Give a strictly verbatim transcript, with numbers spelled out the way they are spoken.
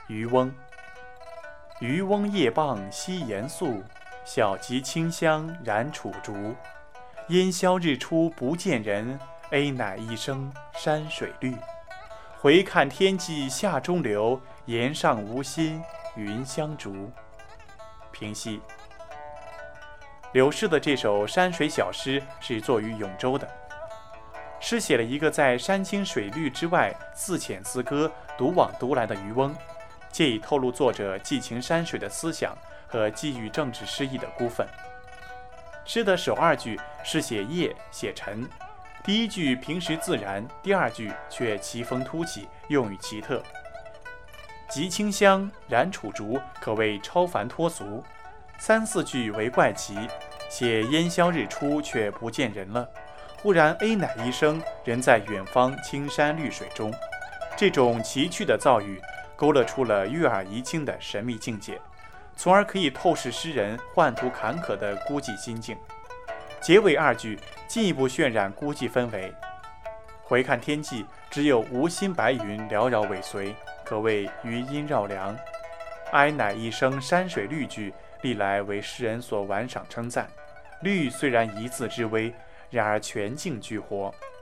渔翁。渔翁夜傍西岩宿，小楫清香燃楚竹。烟消日出不见人，A 乃一声山水绿。回看天际下中流，岩上无心云相逐。平析。柳氏的这首山水小诗是作于永州的，诗写了一个在山清水绿之外自遣自歌、独往独来的渔翁，借以透露作者寄情山水的思想和寄予政治诗意的孤愤。诗的首二句是写夜写晨，第一句平实自然，第二句却奇峰突起，用语奇特。楫清香燃楚竹可谓超凡脱俗，三四句为怪奇，写烟消日出却不见人了，忽然 A 乃一声，人在远方青山绿水中。这种奇趣的造语勾勒出了悦耳怡清的神秘境界，从而可以透视诗人宦途坎坷的孤寂心境。结尾二句进一步渲染孤寂氛围。回看天际，只有无心白云缭绕尾随，可谓余音绕梁。哀乃一声山水绿句历来为诗人所玩赏称赞，绿虽然一字之微，然而全境俱活，